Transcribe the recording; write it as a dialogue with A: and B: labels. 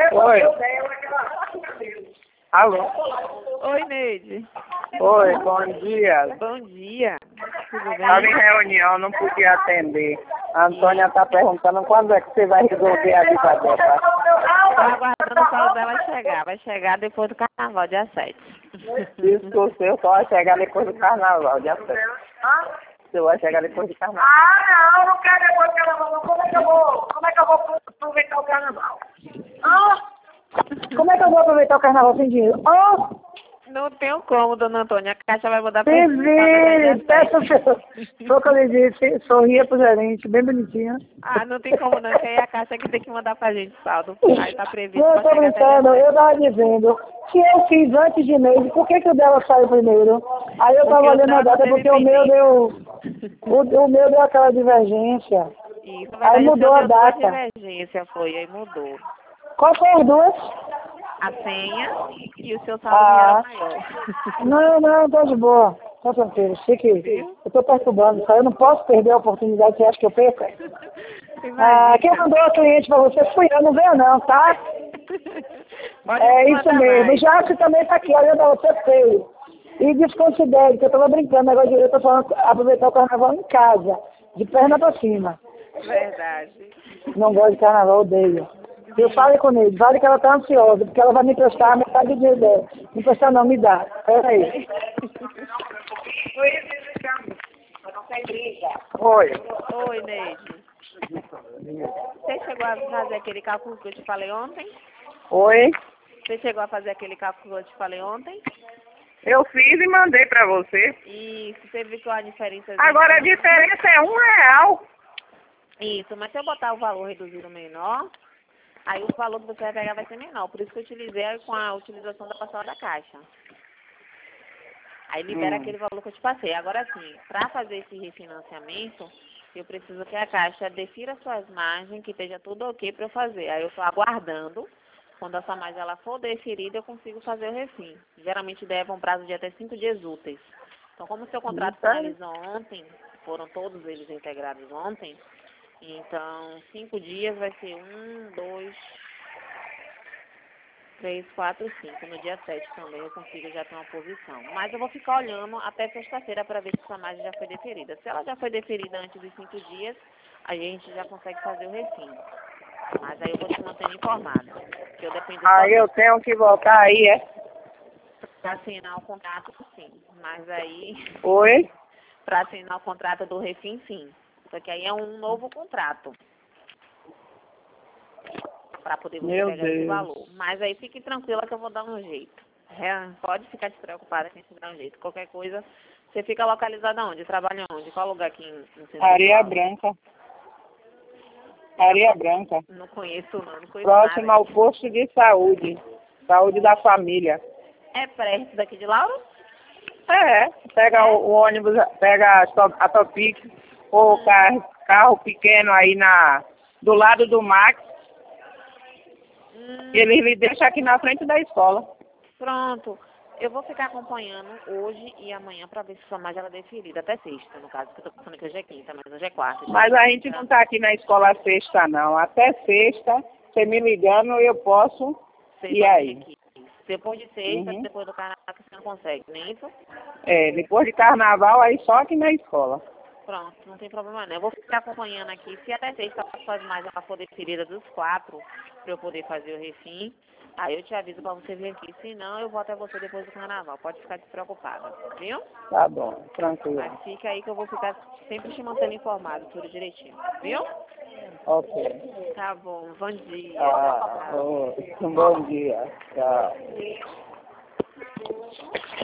A: Oi. Alô?
B: Oi, Neide.
A: Oi, bom dia.
B: Bom dia. Tudo bem?
A: Estava em reunião, não podia atender. A Antônia está perguntando quando é que você vai resolver a vida dela.
B: Estou aguardando o saldo dela chegar. Vai chegar depois do carnaval, dia 7.
A: Isso que o seu só vai chegar depois do carnaval, dia 7. O seu vai chegar depois do carnaval.
C: Não, não quero depois do carnaval, não. Como é que eu vou aproveitar o carnaval? Como é que eu vou aproveitar o carnaval sem dinheiro?
B: Não tenho como, dona Antônia. A Caixa vai mandar pra
C: Se
B: gente.
C: vire, peça foi o que eu lhe disse, sorria pro gerente, bem bonitinha.
B: Ah, não tem como não, que aí a Caixa que tem que mandar pra gente saldo. Aí tá previsto
C: Não, eu
B: pra
C: tô
B: chegar até dia
C: brincando,
B: 7.
C: eu tava dizendo, se eu fiz antes de mês, por que o dela saiu primeiro? Aí eu tava
B: Porque o
C: olhando a
B: dela
C: data,
B: teve
C: porque o meu deu, o meu deu aquela divergência.
B: Isso, na
C: Aí
B: verdade, o
C: mudou
B: seu
C: a
B: deu duas
C: data.
B: divergências, foi, aí mudou.
C: Qual foi as duas?
B: A senha e o seu saldo era maior.
C: Não, tá de boa. Tá tranquilo, fique.
B: Viu?
C: Eu tô perturbando, só eu não posso perder a oportunidade, você acha que eu perco?
B: Imagina.
C: Quem mandou a cliente pra você fui eu, não veio não, tá?
B: Pode
C: É isso
B: mandar
C: mesmo.
B: mais.
C: Já você também tá aqui olhando pra você feio. E desconsidere, que eu tava brincando, agora eu tô falando aproveitar o carnaval em casa, de perna pra cima.
B: Verdade.
C: Não gosto de carnaval, odeio. Eu falo com ele, vale que ela tá ansiosa, porque ela vai me emprestar a metade do dinheiro dela. Não emprestar não, me dá. Peraí.
A: Oi.
B: Oi, Neide. Você chegou a fazer aquele cálculo que eu te falei ontem?
A: Oi.
B: Você chegou a fazer aquele cálculo que eu te falei ontem?
A: Eu fiz e mandei pra você.
B: Isso, você viu que a diferença...
A: Agora a diferença é R$1.
B: Isso, mas se eu botar o valor reduzido menor, aí o valor que você vai pegar vai ser menor. Por isso que eu utilizei com a utilização da parcela da Caixa. Aí libera aquele valor que eu te passei. Agora sim, para fazer esse refinanciamento, eu preciso que a Caixa defira suas margens, que esteja tudo ok para eu fazer. Aí eu estou aguardando. Quando essa margem ela for deferida, eu consigo fazer o refim. Geralmente leva um prazo de até 5 dias úteis. Então, como o seu contrato finalizou ontem, foram todos eles integrados ontem, então 5 dias vai ser 1, 2, 3, 4, 5. No dia 7 também eu consigo já ter uma posição. Mas eu vou ficar olhando até sexta-feira para ver se essa margem já foi deferida. Se ela já foi deferida antes dos 5 dias, a gente já consegue fazer o refim. Mas aí eu vou te mantendo informada. Que eu dependo
A: Aí eu tenho que voltar aí, é?
B: para assinar o contrato, sim. Mas aí,
A: Oi.
B: para assinar o contrato do refim, sim. Só que aí é um novo contrato. Para poder você pegar esse valor. Mas aí fique tranquila que eu vou dar um jeito. Pode ficar despreocupada que a gente dá um jeito. Qualquer coisa, você fica localizada onde? Trabalha onde? Qual lugar aqui em Centro
A: Areia
B: Paulo?
A: Branca. Areia Branca.
B: Não conheço não conheço
A: Próximo
B: nada.
A: ao posto de saúde. Saúde da família.
B: É perto daqui de Lauro?
A: É, pega o ônibus, pega a Topic, ou carro pequeno aí do lado do Max. Ele lhe deixa aqui na frente da escola.
B: Pronto. Eu vou ficar acompanhando hoje e amanhã para ver se sua margem ela é deferida. Até sexta, no caso, que eu tô pensando que hoje é quinta, mas hoje é quarta.
A: Mas a gente não tá aqui na escola sexta, não. Até sexta, você me ligando, eu posso ir aí.
B: Aqui. Depois de sexta, depois do carnaval, que você não consegue, não é isso?
A: É, depois de carnaval, aí só aqui na escola.
B: Pronto, não tem problema não. Eu vou ficar acompanhando aqui. Se até sexta suas margens ela for deferida dos 4, para eu poder fazer o refim, aí eu te aviso para você vir aqui. Se não, eu vou até você depois do carnaval. Pode ficar despreocupada, viu?
A: Tá bom, tranquilo.
B: Mas fica aí que eu vou ficar sempre te mantendo informado, tudo direitinho, viu?
A: Ok.
B: Tá bom, bom dia.
A: Bom dia. Tchau.